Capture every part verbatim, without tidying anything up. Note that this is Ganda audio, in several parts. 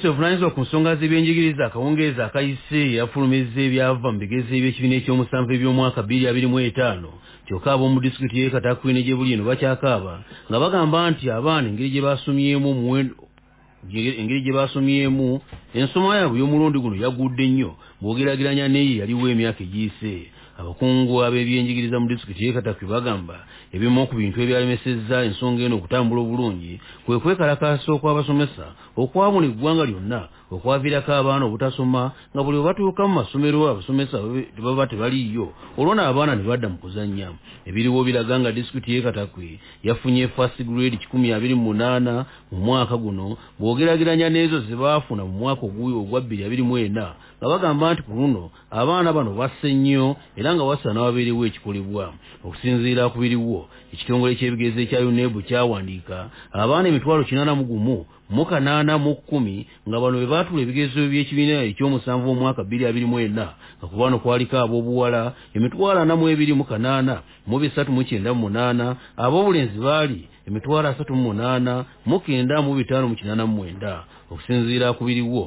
Minisitule evunanyizibwa ku nsonga z'ebyenjigiriza akawungeezi akayise yafulumizza ebyava mu bigezo eby'ekibiina eky'omusanvu eby'omwaka bbiri abiri mu etaano kyokka ab'omu disitulikiti y'e Katakwi ne gye buli eno bakyakaaba nga bagamba nti abaana engeri gye basomyemu muwendo engeri gye basomyemu ensoma yaabwe y'omulundi guno yaggudde nnyo bw'ogeraageranya n'eyo yaliwo emyaka egiyise. Abakungu ab'ebyenjigiriza mu disitulikiti y'e Katakwi bagamba ebimu ku bintu ebyalemesezza ensonga eno okutambula obulungi kwe kwekalakaasa okw'abasomesa okwabuna eggwanga lyonna okwaviirako abaana obutasoma nga buli bwe batuuka mu masomero abasomesa baba tebaliiyo olwo n'abaana ne badda mu kuzannya. Ebiriwo biraga nga disitulikiti y'e Katakwi yafunye first grade kikumi abiri mu munaana mu mwaka guno bw'ogeraageranya n'ezo ze baafuna mu mwaka ogwa bbiri abiri mu ena nga bagamba nti ku luno abaana bano basse nnyo era nga wasaana wabeerewo ekikolebwa. Okusinziira ku biriwo ekitongole ky'ebigezo ekya U N E B kyawandiika abaana emitwalo kinaana mu gumu mu kanaana mu kkumi nga bano be baatula ebigezo by'ekibiina eky'omusanvu omwaka bbiri abiri mu ena nga ku bano kwaliko ab'obuwala emitwalo ana mu ebiri mu kanaana mu bisatu mu kyenda mu munaana ab'obulenzi baali emitwalo asatu mu munaana mu kenda mu bitaano mu kinaana mu mwenda. Okusinziira ku biriwo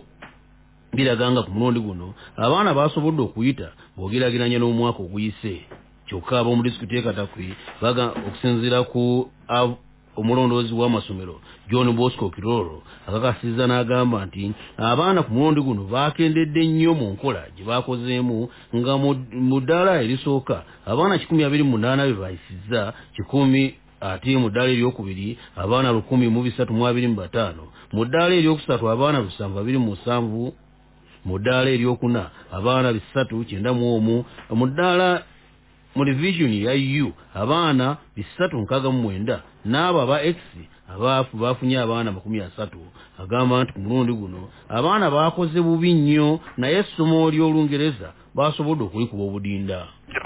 biraga nga ku mulundi guno abaana baasobodde okuyita bw'ogeraageranya n'omwaka oguyise kyokka ab'omu disitulikiti y'e Katakwi baga okusinziira ku omulondoozi w'amasomero John Bosco Kiroro akakasizza n'agamba nti abaana ku mulundi guno baakendedde nnyo mu nkola gye baakozeemu nga mu ddaala erisooka abaana kikumi abiri mu munaana be bayisizza kikumi ate mu ddaala eryokubiri abaana lukumi mu bisatu mu abiri mu bataano mu ddaala eryokusatu abaana lusanvu abiri mu musanvu mu ddaala eryokuna abaana bisatu kyenda mu omu mu ddaala mu divisioni ya U abaana bisatu nkaaga mu mwenda n'abo aba X abaafu baafunye abaana makumi asatu. Agamba nti ku mulundi guno abaana baakoze bubi nnyo naye essomo ly'Olungereza baasobodde okulikuba obudinda.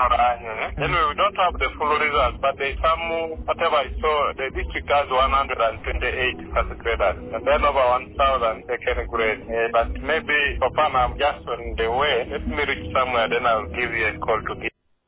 Anyway, we don't have the full results, but there's some, whatever I saw, the district has one hundred twenty-eight first graders, and then over one thousand second grade. Uh, but maybe, so far I'm just on the way. Let me reach somewhere, then I'll give you a call to give.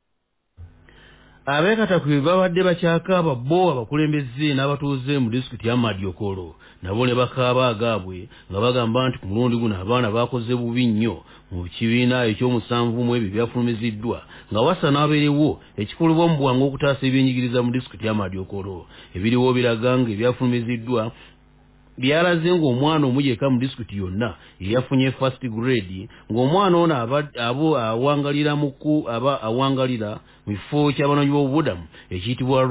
Ab'e Katakwi babadde bakyakaaba bo abakulembeze n'abatuuze mu disitulikiti ya Madyokolo nabo ne bakaaba agaabwe nga bagamba nti ku mulundi guno abaana baakoze bubi nnyo mu kibiina eky'omusanvu mu ebyo byafulumiziddwa nga wasaana wabeerewo ekikolebwa mu bwangu okutaasa ebyenjigiriza mu disitulikiti ya Madyokolo. Ebiriwo biraga nga ebyafulumiziddwa byalaze ng'omwana omu yekka mu disitulikiti yonna eyafunye first grade ng'omwana ono abo awangalira muku aba awangalira mu kifo ky'abanoonyi b'obubudamu ekiyitibwa